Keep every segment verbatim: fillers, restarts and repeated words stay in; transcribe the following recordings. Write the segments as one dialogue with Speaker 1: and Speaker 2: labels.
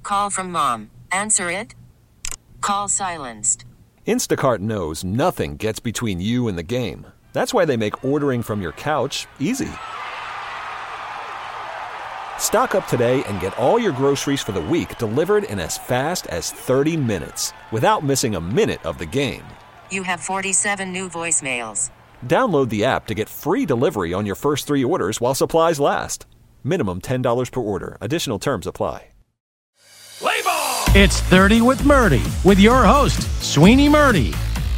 Speaker 1: Call from mom. Answer it. Call silenced.
Speaker 2: Instacart knows nothing gets between you and the game. That's why they make ordering from your couch easy. Stock up today and get all your groceries for the week delivered in as fast as thirty minutes without missing a minute of the game.
Speaker 1: You have forty-seven new voicemails.
Speaker 2: Download the app to get free delivery on your first three orders while supplies last. Minimum ten dollars per order. Additional terms apply.
Speaker 3: Play ball!
Speaker 4: It's thirty with Murdy, with your host, Sweeney Murdy.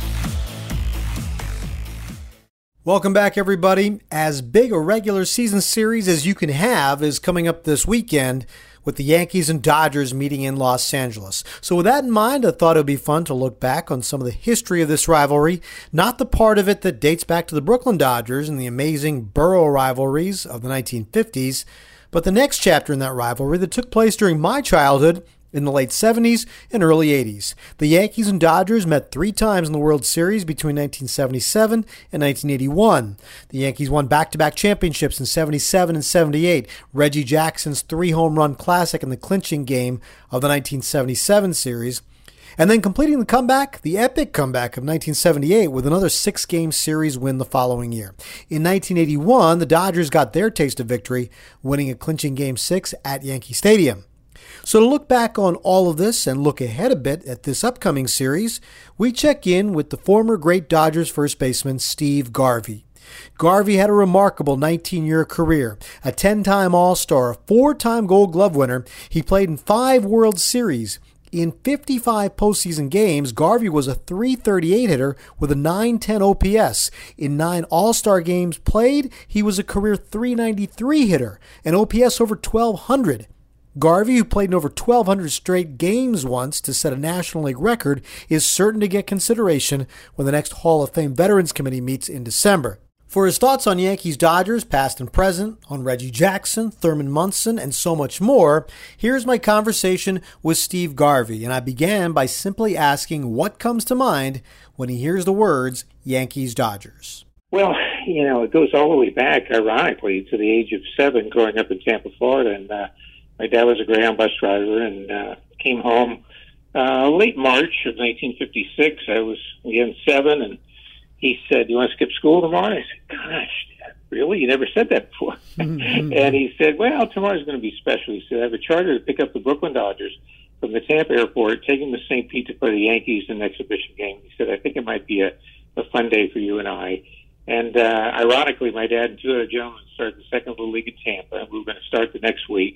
Speaker 5: Welcome back, everybody. As big a regular season series as you can have is coming up this weekend with the Yankees and Dodgers meeting in Los Angeles. So with that in mind, I thought it would be fun to look back on some of the history of this rivalry, not the part of it that dates back to the Brooklyn Dodgers and the amazing borough rivalries of the nineteen fifties, but the next chapter in that rivalry that took place during my childhood in the late seventies and early eighties. The Yankees and Dodgers met three times in the World Series between nineteen seventy-seven and nineteen eighty-one. The Yankees won back-to-back championships in seventy-seven and seventy-eight, Reggie Jackson's three-home run classic in the clinching game of the nineteen seventy-seven series, and then completing the comeback, the epic comeback of nineteen seventy-eight with another six-game series win the following year. In nineteen eighty-one, the Dodgers got their taste of victory, winning a clinching Game six at Yankee Stadium. So to look back on all of this and look ahead a bit at this upcoming series, we check in with the former great Dodgers first baseman Steve Garvey. Garvey had a remarkable nineteen-year career, a ten-time All-Star, a four-time Gold Glove winner. He played in five World Series. In fifty-five postseason games, Garvey was a three thirty-eight hitter with a nine ten O P S. In nine All-Star games played, he was a career three ninety-three hitter, an O P S over twelve hundred. Garvey, who played in over twelve hundred straight games once to set a National League record, is certain to get consideration when the next Hall of Fame Veterans Committee meets in December. For his thoughts on Yankees-Dodgers, past and present, on Reggie Jackson, Thurman Munson, and so much more, here's my conversation with Steve Garvey, and I began by simply asking what comes to mind when he hears the words Yankees-Dodgers.
Speaker 6: Well, you know, it goes all the way back, ironically, to the age of seven, growing up in Tampa, Florida, and uh, my dad was a Greyhound bus driver and uh, came home uh, late March of nineteen fifty-six. I was, again, seven, and he said, "You want to skip school tomorrow?" I said, "Gosh, Dad, really? You never said that before." Mm-hmm. And he said, "Well, tomorrow's going to be special." He said, "I have a charter to pick up the Brooklyn Dodgers from the Tampa airport, take them to Saint Pete to play the Yankees in an exhibition game." He said, "I think it might be a, a fun day for you and I." And uh, ironically, my dad and two other gentlemen started the second little league in Tampa, and we were going to start the next week.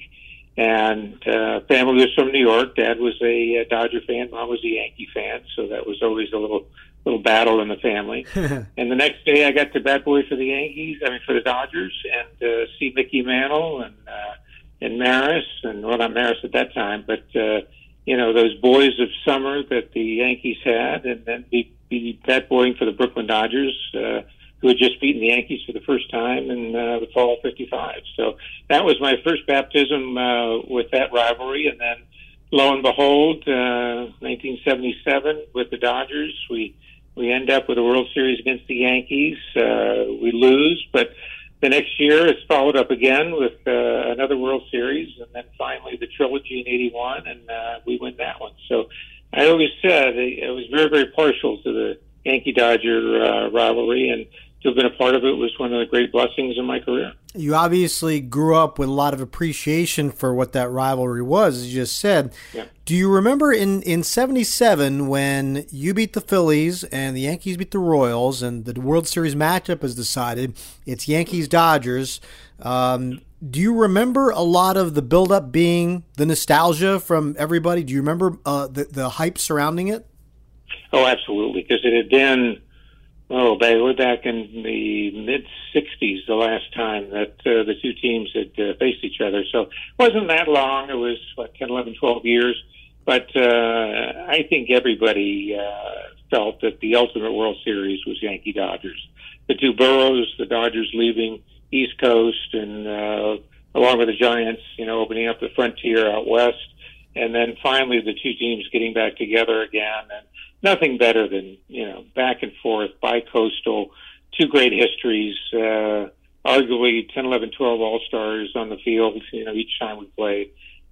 Speaker 6: And uh, family was from New York. Dad was a, a Dodger fan. Mom was a Yankee fan. So that was always a little little battle in the family. And the next day I got to bat boy for the Yankees, I mean for the Dodgers, and uh, see Mickey Mantle and uh, and Maris, and well, not Maris at that time, but, uh, you know, those boys of summer that the Yankees had, and then be, be bat boying for the Brooklyn Dodgers, uh, who had just beaten the Yankees for the first time in uh, the fall of fifty-five. So that was my first baptism uh, with that rivalry. And then, lo and behold, uh, nineteen seventy-seven with the Dodgers, we we end up with a World Series against the Yankees. Uh, we lose, but the next year it's followed up again with uh, another World Series, and then finally the trilogy in eighty-one, and uh, we win that one. So I always said I was very, very partial to the Yankee-Dodger uh, rivalry, and to have been a part of it was one of the great blessings in my career.
Speaker 5: You obviously grew up with a lot of appreciation for what that rivalry was, as you just said.
Speaker 6: Yeah.
Speaker 5: Do you remember in, in seventy-seven when you beat the Phillies and the Yankees beat the Royals and the World Series matchup is decided, it's Yankees-Dodgers. Um, do you remember a lot of the buildup being the nostalgia from everybody? Do you remember uh, the, the hype surrounding it?
Speaker 6: Oh, absolutely, because it had been, oh, back, way back in the mid-sixties, the last time that uh, the two teams had uh, faced each other. So it wasn't that long. It was, what, ten, eleven, twelve years. But uh, I think everybody uh, felt that the ultimate World Series was Yankee-Dodgers. The two boroughs, the Dodgers leaving East Coast, and uh, along with the Giants, you know, opening up the frontier out west. And then finally the two teams getting back together again. And nothing better than, you know, back and forth, bi-coastal, two great histories, uh, arguably ten, eleven, twelve All-Stars on the field, you know, each time we played.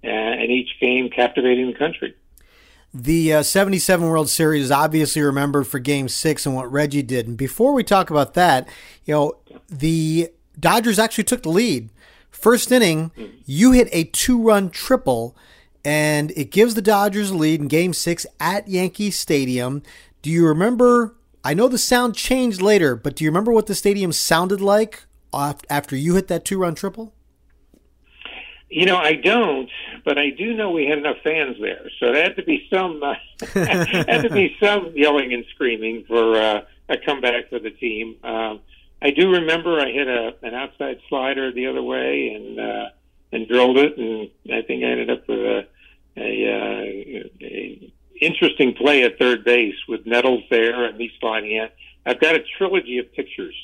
Speaker 6: uh, and each game captivating the country.
Speaker 5: The uh, seventy-seven World Series is obviously remembered for Game Six and what Reggie did. And before we talk about that, you know, the Dodgers actually took the lead. First inning, you hit a two-run triple, and it gives the Dodgers a lead in Game Six at Yankee Stadium. Do you remember? I know the sound changed later, but do you remember what the stadium sounded like after you hit that two-run triple?
Speaker 6: You know, I don't, but I do know we had enough fans there, so there had to be some uh, had to be some yelling and screaming for uh, a comeback for the team. Um, I do remember I hit a an outside slider the other way and uh, and drilled it, and I think I ended up with a, a, uh, a interesting play at third base with Nettles there and me sliding in. I've got a trilogy of pictures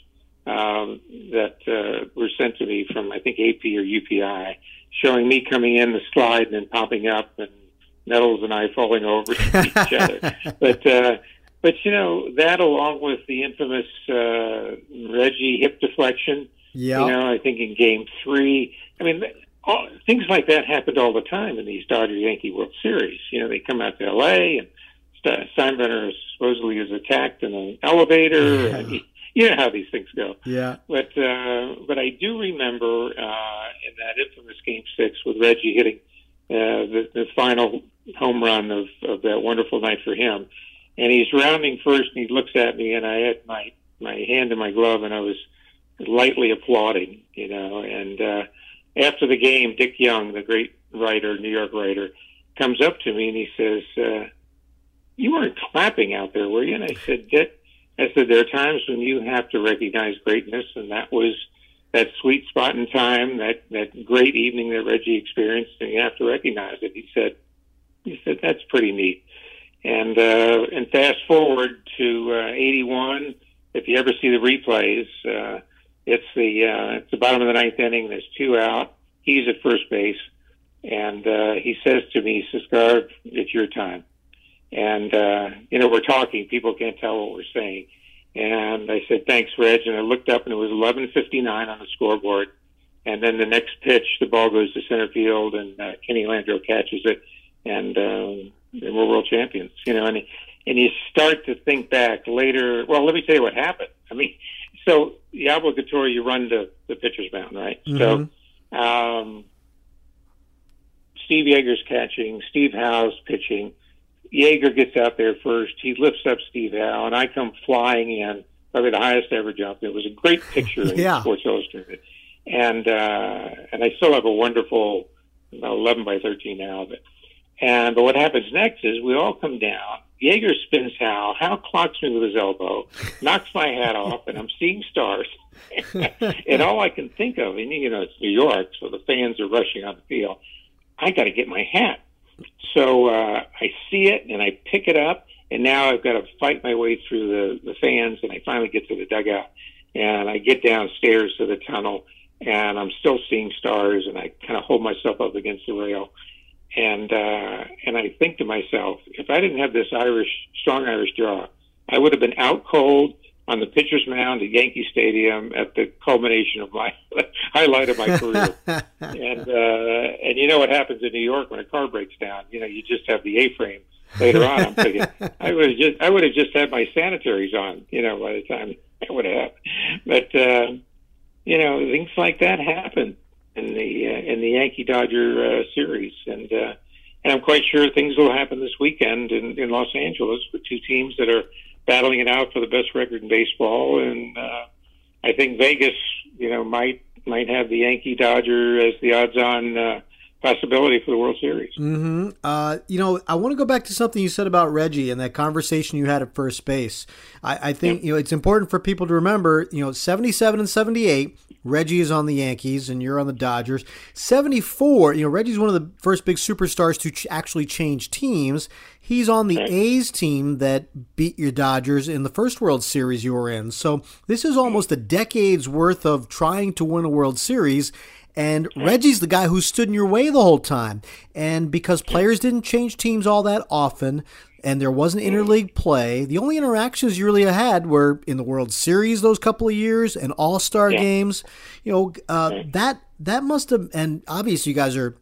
Speaker 6: um, that uh, were sent to me from I think A P or U P I, showing me coming in the slide and then popping up, and Nettles and I falling over each other. But uh, but you know, that along with the infamous uh, Reggie hip deflection.
Speaker 5: Yeah.
Speaker 6: You know, I think in Game Three. I mean, all, things like that happened all the time in these Dodger-Yankee World Series. You know, they come out to L A and Steinbrenner supposedly is attacked in an elevator, yeah. and he, you know how these things go.
Speaker 5: Yeah.
Speaker 6: But uh, but I do remember uh, in that infamous Game Six with Reggie hitting uh, the, the final home run of, of that wonderful night for him, and he's rounding first, and he looks at me, and I had my my hand in my glove, and I was lightly applauding, you know. And uh, after the game, Dick Young, the great writer, New York writer, comes up to me and he says, uh, "You weren't clapping out there, were you?" And I said, "Dick." I said, there are times when you have to recognize greatness, and that was that sweet spot in time, that, that great evening that Reggie experienced, and you have to recognize it. He said, he said, that's pretty neat. And uh, and fast forward to uh, eighty-one, if you ever see the replays, uh, it's the uh, it's the bottom of the ninth inning, there's two out, he's at first base, and uh, he says to me, he says, "Garv, it's your time." And, uh, you know, we're talking. People can't tell what we're saying. And I said, "Thanks, Reg." And I looked up, and it was eleven fifty-nine on the scoreboard. And then the next pitch, the ball goes to center field, and uh, Kenny Landreau catches it. And, um, and we're world champions, you know. And, and you start to think back later. Well, let me tell you what happened. I mean, so the obligatory, you run to the pitcher's mound, right? Mm-hmm. So um, Steve Yeager's catching, Steve Howe's pitching. Yeager gets out there first. He lifts up Steve Howe, and I come flying in, probably the highest ever jump. It was a great picture in yeah. Sports Illustrated. And uh, and I still have a wonderful eleven by thirteen now of it. And but what happens next is we all come down. Yeager spins Howe. Howe clocks me with his elbow, knocks my hat off, and I'm seeing stars. And all I can think of, and you know, it's New York, so the fans are rushing on the field. I got to get my hat. So uh, I see it, and I pick it up, and now I've got to fight my way through the, the fans, and I finally get to the dugout, and I get downstairs to the tunnel, and I'm still seeing stars, and I kind of hold myself up against the rail, and uh, and I think to myself, if I didn't have this Irish, strong Irish jaw, I would have been out cold on the pitcher's mound at Yankee Stadium at the culmination of my highlight of my career. and uh, and you know what happens in New York when a car breaks down? You know, you just have the A-frame. Later on, I'm thinking I would have just I would have just had my sanitaries on. You know, by the time that would have happened. But uh, you know, things like that happen in the uh, in the Yankee Dodger uh, series, and uh, and I'm quite sure things will happen this weekend in, in Los Angeles with two teams that are battling it out for the best record in baseball, and uh, I think Vegas, you know, might might have the Yankee Dodger as the odds-on uh, possibility for the World Series.
Speaker 5: Mm-hmm. Uh, you know, I want to go back to something you said about Reggie and that conversation you had at first base. I, I think, yeah. you know, it's important for people to remember, you know, seventy-seven and seventy-eight, Reggie is on the Yankees and you're on the Dodgers. seventy-four, you know, Reggie's one of the first big superstars to ch- actually change teams. He's on the A's team that beat your Dodgers in the first World Series you were in. So this is almost a decade's worth of trying to win a World Series. And Reggie's the guy who stood in your way the whole time. And because players didn't change teams all that often, and there wasn't interleague play, the only interactions you really had were in the World Series those couple of years and All-Star yeah. games. You know, uh, that that must have, and obviously you guys are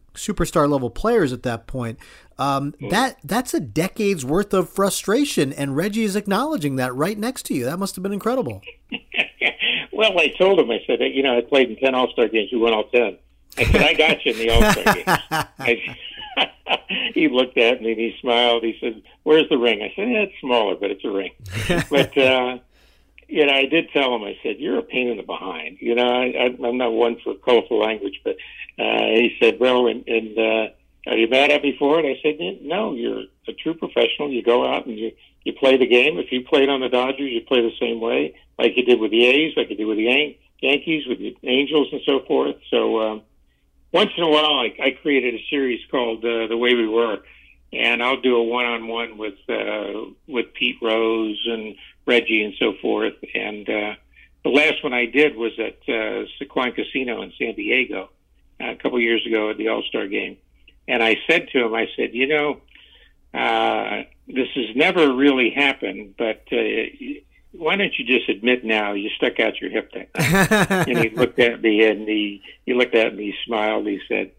Speaker 5: superstar level players at that point. Um, mm. That that's a decade's worth of frustration, and Reggie is acknowledging that right next to you. That must have been incredible.
Speaker 6: Well, I told him, I said, you know, I played in ten All-Star games. You won all ten. I said, I got you in the All-Star games. I, he looked at me and he smiled. He said, where's the ring? I said, yeah, it's smaller, but it's a ring. But, uh, you know, I did tell him, I said, you're a pain in the behind. You know, I, I, I'm not one for colorful language, but uh, he said, well, and, and uh, are you mad at me for it? I said, no, you're a true professional. You go out and you, you play the game. If you played on the Dodgers, you play the same way, like you did with the A's, like you did with the Yan- Yankees, with the Angels and so forth. So um, once in a while, I, I created a series called uh, The Way We Were, and I'll do a one-on-one with uh, with Pete Rose and Reggie and so forth. And uh, the last one I did was at uh, Sequoia Casino in San Diego uh, a couple of years ago at the All-Star Game. And I said to him, I said, you know, uh, this has never really happened, but uh, why don't you just admit now you stuck out your hip that night? And he looked at me and he, he looked at me, he smiled, he said,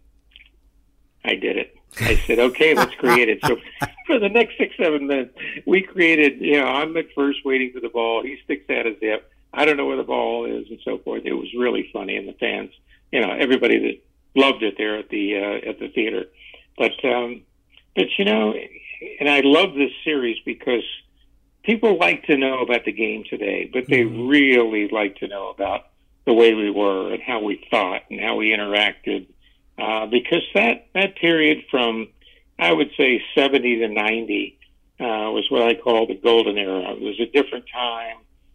Speaker 6: I did it. I said, okay, let's create it. So for the next six, seven minutes, we created, you know, I'm at first waiting for the ball. He sticks out his hip. I don't know where the ball is and so forth. It was really funny. And the fans, you know, everybody that loved it there at the, uh, at the theater. But, um, but, you know, and I love this series because people like to know about the game today, but they mm-hmm. really like to know about the way we were and how we thought and how we interacted. Uh, because that, that period from, I would say, seventy to ninety uh, was what I call the golden era. It was a different time.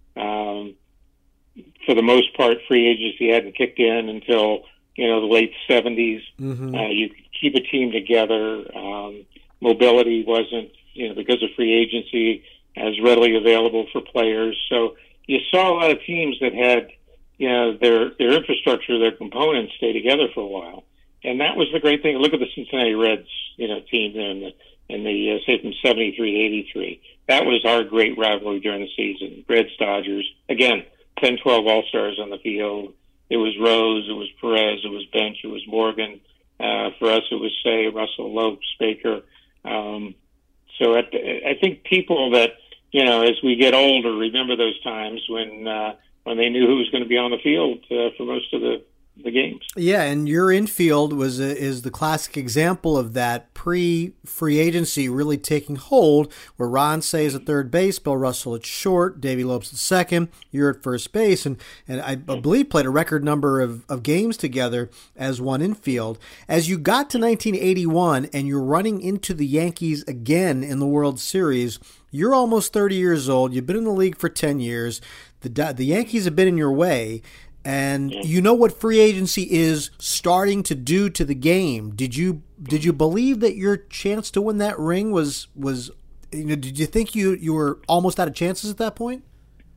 Speaker 6: Um, for the most part, free agency hadn't kicked in until, you know, the late seventies. Mm-hmm. Uh, you could keep a team together. Um, mobility wasn't, you know, because of free agency, as readily available for players. So you saw a lot of teams that had, you know, their, their infrastructure, their components stay together for a while. And that was the great thing. Look at the Cincinnati Reds, you know, team in the, in the uh, say from seventy-three to eighty-three. That was our great rivalry during the season. Reds, Dodgers. Again, ten, twelve All-Stars on the field. It was Rose, it was Perez, it was Bench, it was Morgan. Uh, for us, it was, say, Russell, Lopes, Baker. Um, so at, I think people that, you know, as we get older, remember those times when uh, when they knew who was going to be on the field uh, for most of the the games.
Speaker 5: Yeah, and your infield was a, is the classic example of that pre-free agency really taking hold, where Ron Cey is at third base, Bill Russell at short, Davey Lopes at second, you're at first base, and, and I, I believe played a record number of, of games together as one infield. As you got to nineteen eighty-one and you're running into the Yankees again in the World Series, you're almost thirty years old, you've been in the league for ten years, the the Yankees have been in your way, and you know what free agency is starting to do to the game. Did you did you believe that your chance to win that ring was was you know, did you think you you were almost out of chances at that point?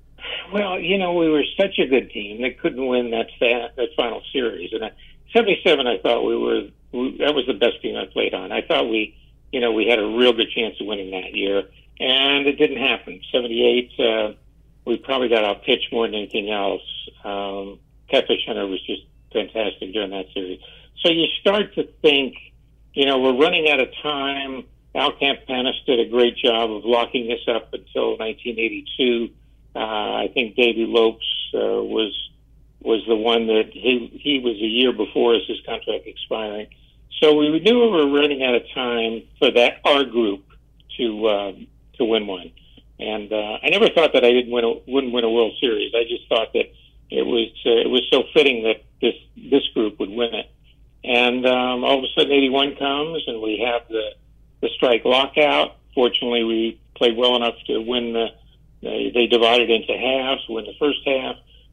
Speaker 6: Well, you know, we were such a good team that couldn't win that fa- that final series. And I, seventy-seven, I thought we were we, that was the best team I played on. I thought we, you know, we had a real good chance of winning that year, and it didn't happen. seventy-eight. Uh, We probably got outpitched more than anything else. Um, Catfish Hunter was just fantastic during that series. So you start to think, you know, we're running out of time. Al Campanis did a great job of locking this up until nineteen eighty-two. Uh, I think Davey Lopes uh, was was the one that he he was a year before us, his contract expiring. So we knew we were running out of time for that our group to uh, to win one. And uh, I never thought that I didn't win a, wouldn't win a World Series. I just thought that it was uh, it was so fitting that this this group would win it. And um, all of a sudden, eighty-one comes, and we have the the strike lockout. Fortunately, we played well enough to win the. They, they divided into halves. Win the first half.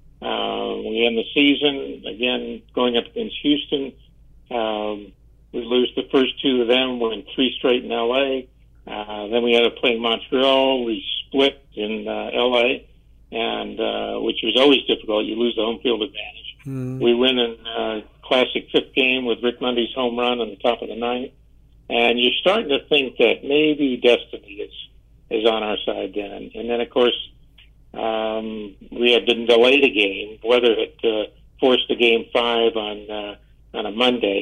Speaker 6: Uh, we end the season again going up against Houston. Um, we lose the first two of them. Win three straight in L A. Uh, then we had to play Montreal. We split in uh, L A, and uh, which was always difficult. You lose the home field advantage. Mm. We win in uh, classic fifth game with Rick Mundy's home run on the top of the ninth, and you're starting to think that maybe destiny is is on our side then. And then, of course, um, we had been delayed a game. Weather had uh, forced a game five on uh, on a Monday.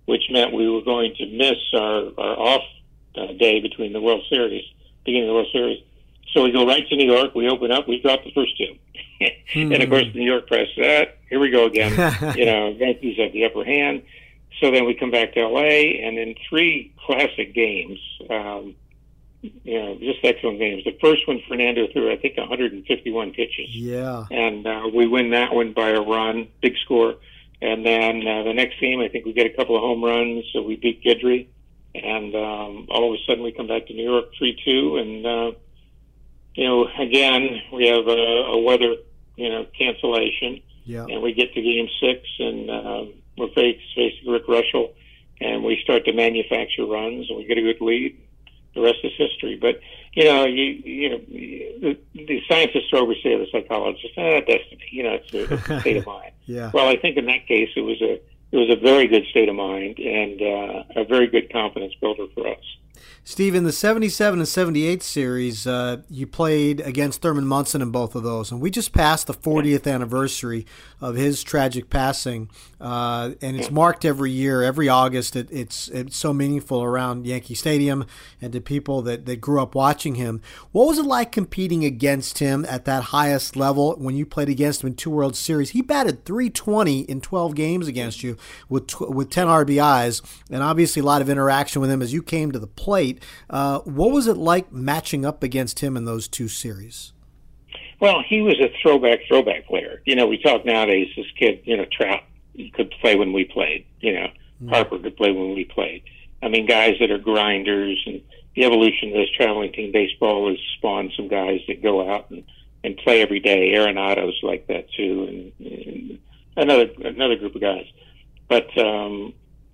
Speaker 6: which meant we were going to miss our, our off uh, day between the World Series, beginning of the World Series. So we go right to New York. We open up. We drop the first two. mm-hmm. And, of course, the New York press, ah, here we go again. you know, Yankees have the upper hand. So then we come back to L A, and in three classic games, um, you know, just excellent games. The first one, Fernando threw, I think, one hundred fifty-one pitches.
Speaker 5: Yeah.
Speaker 6: And uh, we win that one by a run, big score. And then uh, the next game, I think we get a couple of home runs, so we beat Guidry. And um, all of a sudden we come back to New York three two, and, uh, you know, again, we have a, a weather, you know, cancellation.
Speaker 5: Yeah.
Speaker 6: And we get to game six, and um, we're facing Rick Russell, and we start to manufacture runs, and we get a good lead. The rest is history. But, you know, you you know, the, the scientists always say to the psychologists, ah, destiny, you know, it's a, it's a state of mind.
Speaker 5: Yeah.
Speaker 6: Well, I think in that case it was a it was a very good state of mind and uh, a very good confidence builder for us.
Speaker 5: Steve, in the seventy-seven and seventy-eight series, uh, you played against Thurman Munson in both of those, and we just passed the fortieth anniversary of his tragic passing, uh, and it's marked every year, every August. It, it's it's so meaningful around Yankee Stadium and to people that, that grew up watching him. What was it like competing against him at that highest level when you played against him in two World Series? He batted three twenty in twelve games against you with with ten R B Is, and obviously a lot of interaction with him as you came to the plate. Uh, what was it like matching up against him in those two series?
Speaker 6: Well, he was a throwback, throwback player. You know, we talk nowadays, this kid, you know, Trout could play when we played. You know, mm-hmm. Harper could play when we played. I mean, guys that are grinders, and the evolution of this traveling team baseball has spawned some guys that go out and, and play every day. Arenado's like that too, and, and another another group of guys. But, um,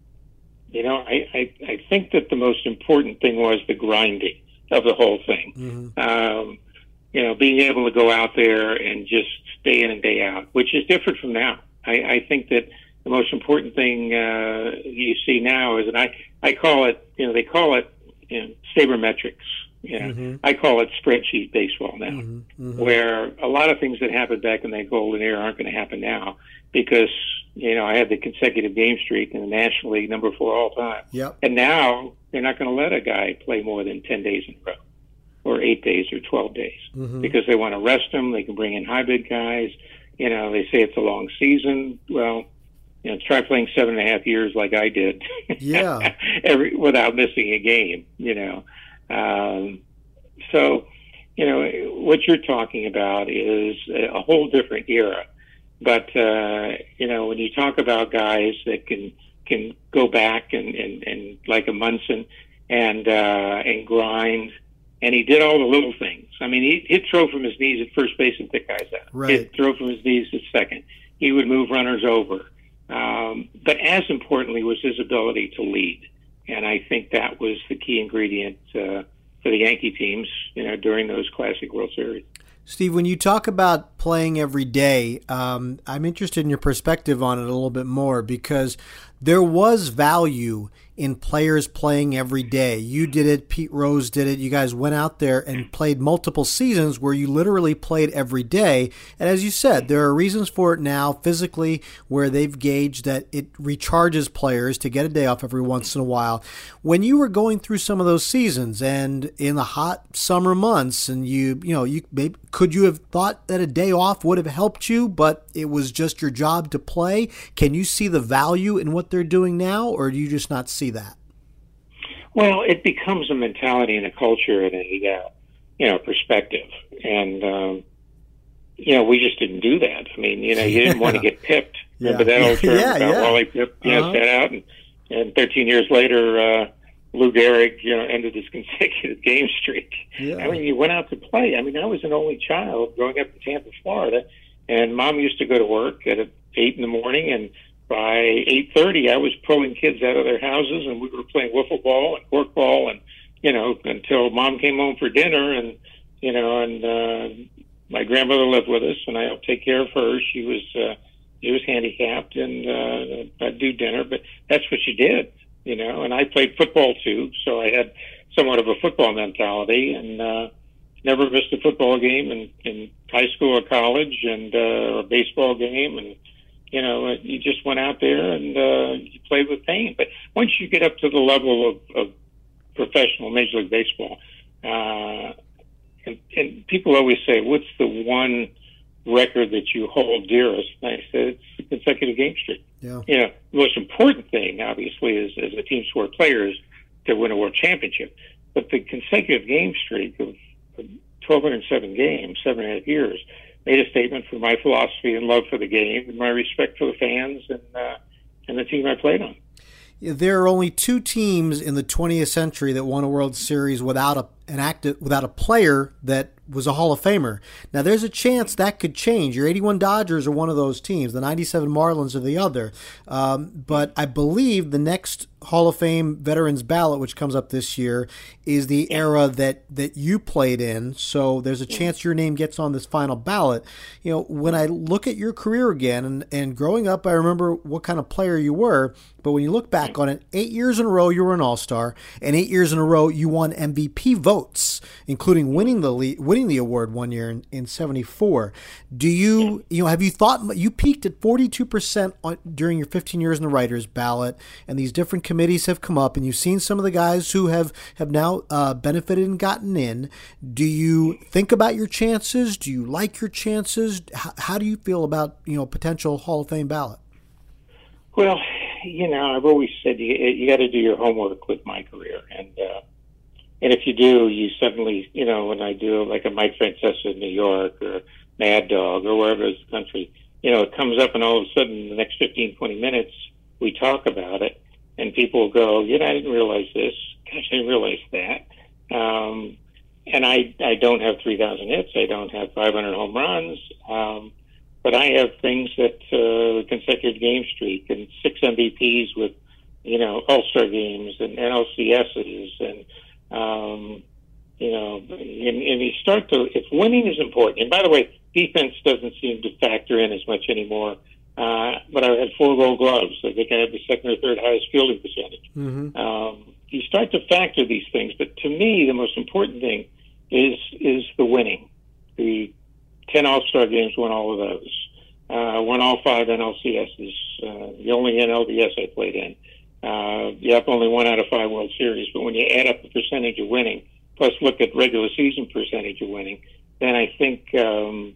Speaker 6: you know, I, I, I think that the most important thing was the grinding of the whole thing. Mm-hmm. Um, you know, being able to go out there and just day in and day out, which is different from now. I, I think that the most important thing uh, you see now is, and I, I call it, you know, they call it, you know, sabermetrics. You know, mm-hmm. I call it spreadsheet baseball now, mm-hmm. Mm-hmm. where a lot of things that happened back in that golden era aren't going to happen now because, you know, I had the consecutive game streak in the National League, number four all time.
Speaker 5: Yep.
Speaker 6: And now they're not going to let a guy play more than ten days in a row, or eight days or twelve days, mm-hmm. because they want to rest them. They can bring in hybrid guys. You know, they say it's a long season. Well, you know, try playing seven and a half years like I did,
Speaker 5: yeah,
Speaker 6: every without missing a game. You know, um, so you know what you're talking about is a whole different era. But uh, you know, when you talk about guys that can can go back and, and, and like a Munson and uh, and grind. And he did all the little things. I mean, he, he'd throw from his knees at first base and pick guys out.
Speaker 5: Right.
Speaker 6: He'd throw from his knees at second. He would move runners over. Um, but as importantly was his ability to lead. And I think that was the key ingredient uh, for the Yankee teams, you know, during those classic World Series.
Speaker 5: Steve, when you talk about playing every day, um, I'm interested in your perspective on it a little bit more because there was value in players playing every day. You did it. Pete Rose did it. You guys went out there and played multiple seasons where you literally played every day. And as you said, there are reasons for it now physically where they've gauged that it recharges players to get a day off every once in a while. When you were going through some of those seasons and in the hot summer months and you, you know, you maybe, could you have thought that a day off would have helped you, but it was just your job to play? Can you see the value in what they're doing now, or do you just not see that?
Speaker 6: Well, it becomes a mentality and a culture and a, uh, you know, perspective. And, um, you know, we just didn't do that. I mean, you know, you didn't yeah. want to get pipped. Remember
Speaker 5: yeah.
Speaker 6: that old term
Speaker 5: yeah,
Speaker 6: about
Speaker 5: yeah.
Speaker 6: Wally Pipp, you know, uh-huh. sat out and, and thirteen years later, uh, Lou Gehrig, you know, ended his consecutive game streak. Yeah. I mean, you went out to play. I mean, I was an only child growing up in Tampa, Florida, and Mom used to go to work at eight in the morning, and by eight thirty, I was pulling kids out of their houses, and we were playing wiffle ball and corkball, and you know, until Mom came home for dinner, and you know, and uh, my grandmother lived with us, and I helped take care of her. She was uh, she was handicapped, and uh, I'd do dinner, but that's what she did. You know, and I played football too, so I had somewhat of a football mentality, and uh, never missed a football game in, in high school or college, and uh, a baseball game, and You know, uh, you just went out there and uh, you played with pain. But once you get up to the level of, of professional Major League Baseball, uh, and, and people always say, what's the one record that you hold dearest? And I said, it's consecutive game streak.
Speaker 5: Yeah.
Speaker 6: You know, the most important thing, obviously, is as a team sport player is to win a world championship. But the consecutive game streak of twelve oh seven games, seven and a half years, made a statement for my philosophy and love for the game and my respect for the fans and uh, and the team I played on.
Speaker 5: There are only two teams in the twentieth century that won a World Series without a an active without a player that was a Hall of Famer. Now, there's a chance that could change. Your eighty-one Dodgers are one of those teams. The ninety-seven Marlins are the other. Um, but I believe the next Hall of Fame veterans ballot, which comes up this year, is the era that, that you played in. So there's a chance your name gets on this final ballot. You know, when I look at your career again, and, and growing up, I remember what kind of player you were. But when you look back on it, eight years in a row you were an All-Star, and eight years in a row you won M V P votes, including winning the league, winning the award one year in, in seventy-four. Do you, you know, have you thought, you peaked at forty-two percent on, during your fifteen years in the writers ballot, and these different committees have come up, and you've seen some of the guys who have, have now uh, benefited and gotten in. Do you think about your chances? Do you like your chances? How, how do you feel about, you know, potential Hall of Fame ballot?
Speaker 6: Well, you know, I've always said you, you got to do your homework with my career, and uh, and if you do, you suddenly, you know, when I do like a Mike Francesa in New York or Mad Dog or wherever it's the country, you know, it comes up, and all of a sudden, in the next fifteen, twenty minutes, we talk about it, and people go, you know, I didn't realize this. Gosh, I didn't realize that. Um, and I, I don't have three thousand hits. I don't have five hundred home runs. Um, but I have things that uh, consecutive game streak and six M V Ps with, you know, All-Star games and N L C S's and, um, you know, and, and you start to, if winning is important, and by the way, defense doesn't seem to factor in as much anymore. Uh, but I had four gold gloves. I think I had the second or third highest fielding percentage. Mm-hmm. Um, you start to factor these things, but to me, the most important thing is is the winning. The ten All-Star games, won all of those. Uh, won all five N L C S's. Uh, the only N L D S I played in. Uh, yep, only one out of five World Series. But when you add up the percentage of winning, plus look at regular season percentage of winning, then I think um,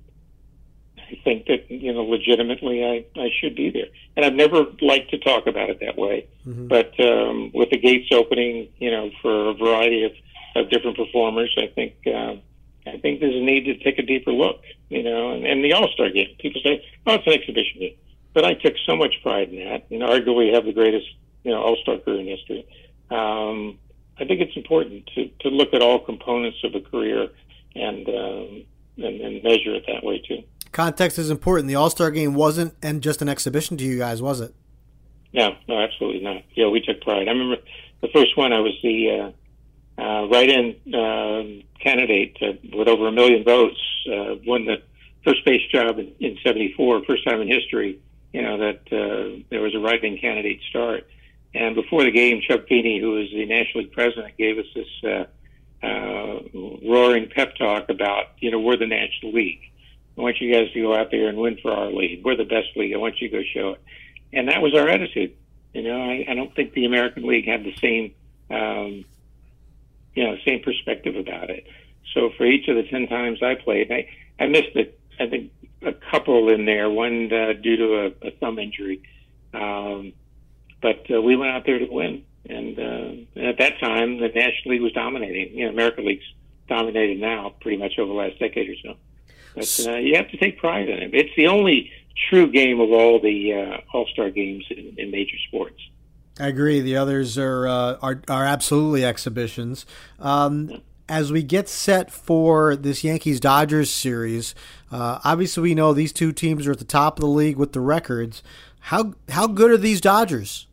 Speaker 6: I think that, you know, legitimately I, I should be there. And I've never liked to talk about it that way. Mm-hmm. But um, with the gates opening, you know, for a variety of, of different performers, I think uh, I think there's a need to take a deeper look, you know. And, and the All-Star game, people say, oh, it's an exhibition game. But I took so much pride in that, and arguably have the greatest, you know, All-Star career in history. Um, I think it's important to, to look at all components of a career and, um, and and measure it that way too. Context
Speaker 5: is important. The All-Star game wasn't and just an exhibition to you guys, was it?
Speaker 6: No, no, absolutely not. Yeah, we took pride. I remember the first one, I was the uh, uh, write-in uh, candidate uh, with over a million votes, uh, won the first base job in, in seventy-four, first time in history, you know, that uh, there was a write-in candidate start. And before the game, Chuck Feeney, who was the National League president, gave us this uh, uh, roaring pep talk about, you know, we're the National League. I want you guys to go out there and win for our league. We're the best league. I want you to go show it. And that was our attitude. You know, I, I don't think the American League had the same, um, you know, same perspective about it. So for each of the ten times I played, I, I missed it. I think a couple in there, one uh, due to a, a thumb injury. Um, but uh, we went out there to win. And, uh, and at that time, the National League was dominating. You know, American League's dominated now pretty much over the last decade or so. But uh, you have to take pride in it. It's the only true game of all the uh, All-Star games in, in major sports.
Speaker 5: I agree. The others are uh, are, are absolutely exhibitions. Um, yeah. As we get set for this Yankees-Dodgers series, uh, obviously we know these two teams are at the top of the league with the records. How how good are these Dodgers?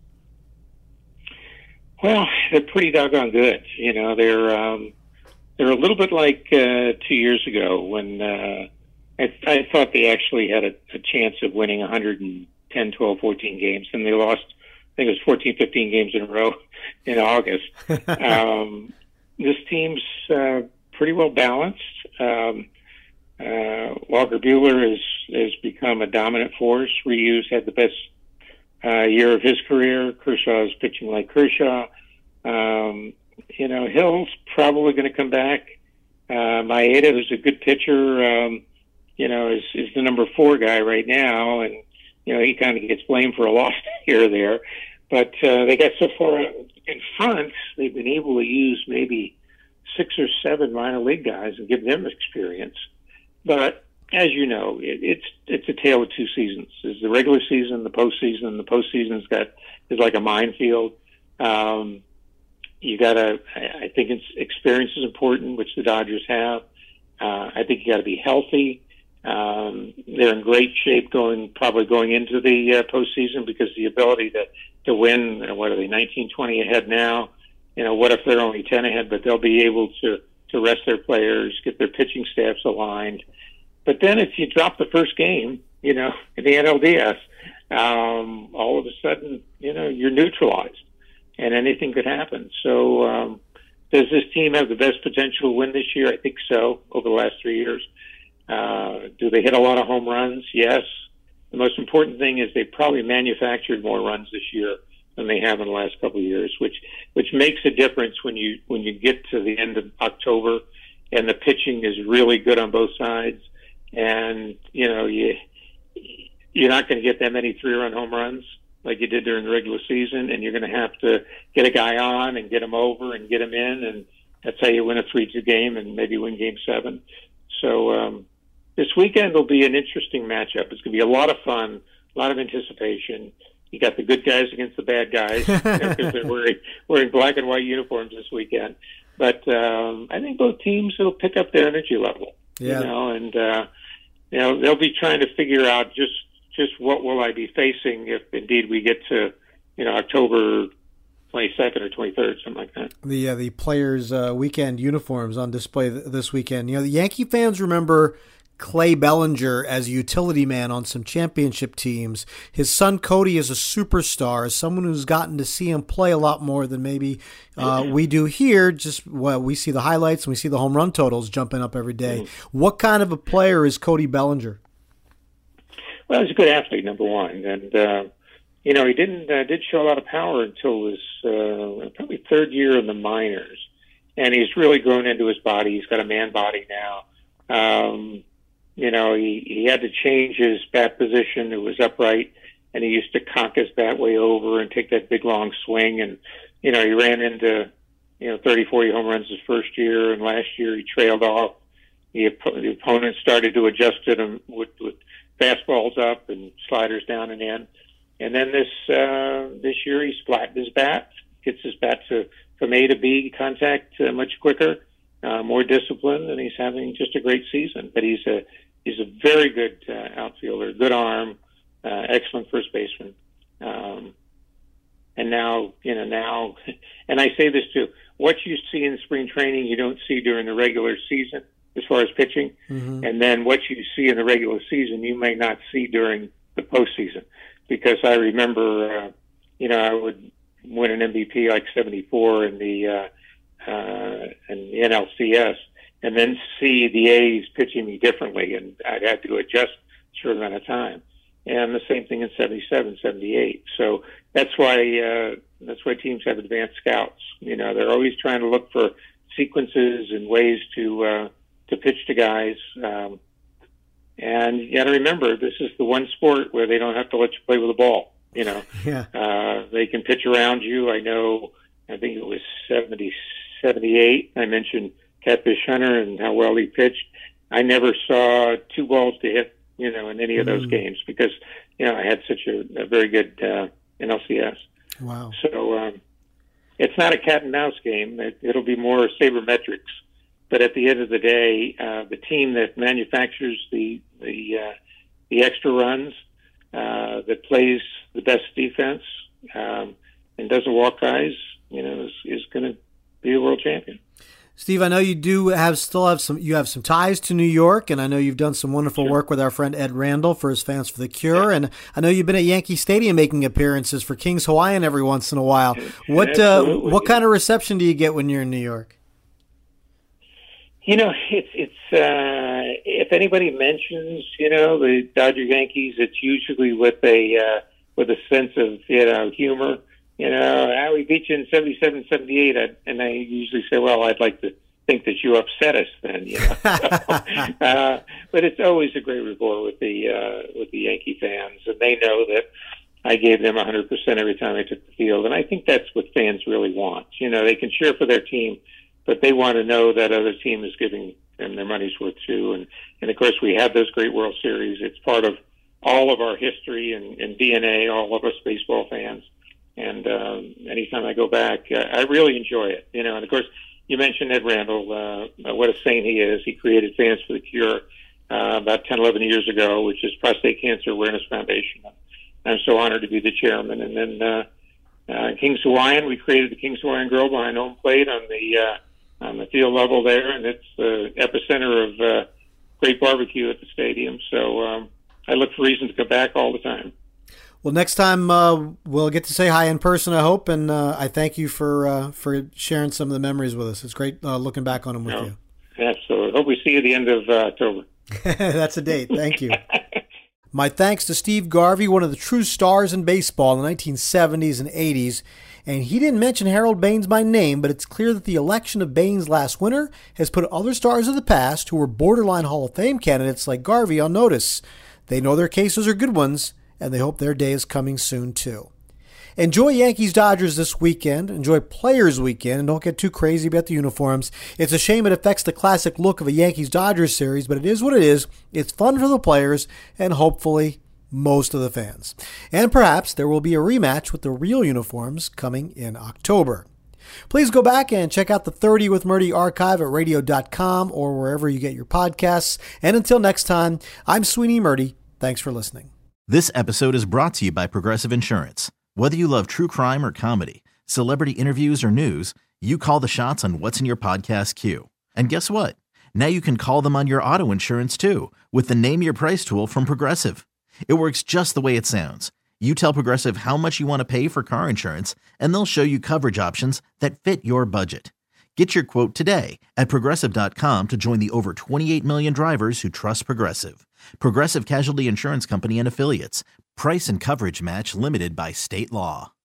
Speaker 6: Well, they're pretty doggone good. You know, they're um, they're a little bit like uh, two years ago when uh, I, I thought they actually had a, a chance of winning one hundred ten, twelve, fourteen games, and they lost, I think it was fourteen, fifteen games in a row in August. um, this team's uh, pretty well balanced. Um, uh, Walker Buehler is has become a dominant force. Ryu's had the best uh, year of his career. Kershaw is pitching like Kershaw. Um, you know, Hill's probably going to come back. Uh, Maeda, who's a good pitcher, um, you know, is, is the number four guy right now, and you know he kind of gets blamed for a loss here or there. But uh, they got so far in front, they've been able to use maybe six or seven minor league guys and give them experience. But as you know, it, it's it's a tale of two seasons. There's the regular season, the postseason. The postseason's got is like a minefield. Um, you got to. I think it's experience is important, which the Dodgers have. Uh, I think you got to be healthy. Um, they're in great shape going probably going into the uh, postseason because the ability to to win. What are they? nineteen, twenty ahead now. You know, what if they're only ten ahead? But they'll be able to to rest their players, get their pitching staffs aligned. But then if you drop the first game, you know, in the N L D S, um, all of a sudden, you know, you're neutralized, and anything could happen. So, um, does this team have the best potential to win this year? I think so. Over the last three years, uh, do they hit a lot of home runs? Yes. The most important thing is they probably manufactured more runs this year than they have in the last couple of years, which which makes a difference when you when you get to the end of October and the pitching is really good on both sides, and you know you you're not going to get that many three-run home runs like you did during the regular season, and you're going to have to get a guy on and get him over and get him in, and that's how you win a three two game and maybe win Game Seven. So um, this weekend will be an interesting matchup. It's going to be a lot of fun, a lot of anticipation. You got the good guys against the bad guys because you know, they're wearing, wearing black and white uniforms this weekend. But um, I think both teams will pick up their energy level,
Speaker 5: yeah.
Speaker 6: you know, and uh, you know they'll be trying to figure out just just what will I be facing if indeed we get to you know October twenty-second or twenty-third, something like that.
Speaker 5: The uh, the players' uh, weekend uniforms on display th- this weekend. You know, the Yankee fans remember Clay Bellinger as a utility man on some championship teams. His son Cody is a superstar, as someone who's gotten to see him play a lot more than maybe uh, we do here. Just well, we see the highlights and we see the home run totals jumping up every day. Mm-hmm. What kind of a player is Cody Bellinger?
Speaker 6: Well, he's a good athlete, number one, and uh, you know he didn't uh, did show a lot of power until his uh, probably third year in the minors, and he's really grown into his body. He's got a man body now. Um, You know, he, he had to change his bat position. It was upright, and he used to cock his bat way over and take that big, long swing. And, you know, he ran into, you know, thirty, forty home runs his first year, and last year he trailed off. The, the opponent started to adjust to him with, with fastballs up and sliders down and in. And then this uh, this year he's flattened his bat, gets his bat to from A to B contact uh, much quicker. Uh, more disciplined, and he's having just a great season. But he's a he's a very good uh, outfielder, good arm, uh, excellent first baseman. Um, and now, you know, now, and I say this too: what you see in spring training, you don't see during the regular season as far as pitching, mm-hmm. and then what you see in the regular season, you may not see during the postseason. Because I remember, uh, you know, I would win an M V P like seventy-four in the uh, Uh, and the N L C S, and then see the A's pitching me differently, and I'd have to adjust a certain amount of time. And the same thing in seventy-seven, seventy-eight. So that's why uh, that's why teams have advanced scouts. You know, they're always trying to look for sequences and ways to uh, to pitch to guys. Um, and you got to remember, this is the one sport where they don't have to let you play with the ball. You know,
Speaker 5: yeah.
Speaker 6: uh, they can pitch around you. I know. I think it was seventy. seventy-eight. I mentioned Catfish Hunter and how well he pitched. I never saw two balls to hit, you know, in any of those mm. games because, you know, I had such a, a very good uh, N L C S.
Speaker 5: Wow.
Speaker 6: So um, it's not a cat and mouse game. It, it'll be more sabermetrics. But at the end of the day, uh, the team that manufactures the the uh, the extra runs, uh, that plays the best defense, um, and doesn't walk guys, you know, is, is going to be a world champion.
Speaker 5: Steve, I know you do have still have some you have some ties to New York, and I know you've done some wonderful
Speaker 6: sure.
Speaker 5: work with our friend Ed Randall for his Fans for the Cure, yeah. and I know you've been at Yankee Stadium making appearances for Kings Hawaiian every once in a while. What uh, what kind of reception do you get when you're in New York?
Speaker 6: You know, it's it's uh, if anybody mentions, you know, the Dodger Yankees, it's usually with a uh, with a sense of, you know, humor. You know, how we beat you in seventy-seven, seventy-eight, and I usually say, well, I'd like to think that you upset us then, you know. So, uh, but it's always a great rapport with the uh, with the Yankee fans, and they know that I gave them one hundred percent every time I took the field, and I think that's what fans really want. You know, they can cheer for their team, but they want to know that other team is giving them their money's worth too. And, and of course, we have those great World Series. It's part of all of our history and, and D N A, all of us baseball fans. And um, anytime I go back, uh, I really enjoy it. You know, and of course, you mentioned Ed Randall. Uh, what a saint he is. He created Fans for the Cure uh, about ten, eleven years ago, which is Prostate Cancer Awareness Foundation. I'm so honored to be the chairman. And then uh, uh, Kings Hawaiian, we created the Kings Hawaiian Grill behind home plate on the uh, on the field level there, and it's the epicenter of uh, great barbecue at the stadium. So um, I look for reasons to come back all the time.
Speaker 5: Well, next time uh, we'll get to say hi in person, I hope, and uh, I thank you for uh, for sharing some of the memories with us. It's great uh, looking back on them with
Speaker 6: no,
Speaker 5: you.
Speaker 6: Absolutely. Hope we see you at the end of uh, October.
Speaker 5: That's a date. Thank you. My thanks to Steve Garvey, one of the true stars in baseball in the nineteen seventies and eighties. And he didn't mention Harold Baines by name, but it's clear that the election of Baines last winter has put other stars of the past who were borderline Hall of Fame candidates like Garvey on notice. They know their cases are good ones, and they hope their day is coming soon too. Enjoy Yankees-Dodgers this weekend. Enjoy Players Weekend, and don't get too crazy about the uniforms. It's a shame it affects the classic look of a Yankees-Dodgers series, but it is what it is. It's fun for the players, and hopefully most of the fans. And perhaps there will be a rematch with the real uniforms coming in October. Please go back and check out the thirty with Murdy archive at radio dot com or wherever you get your podcasts. And until next time, I'm Sweeney Murdy. Thanks for listening.
Speaker 7: This episode is brought to you by Progressive Insurance. Whether you love true crime or comedy, celebrity interviews or news, you call the shots on what's in your podcast queue. And guess what? Now you can call them on your auto insurance too with the Name Your Price tool from Progressive. It works just the way it sounds. You tell Progressive how much you want to pay for car insurance, and they'll show you coverage options that fit your budget. Get your quote today at Progressive dot com to join the over twenty-eight million drivers who trust Progressive. Progressive Casualty Insurance Company and Affiliates. Price and coverage match limited by state law.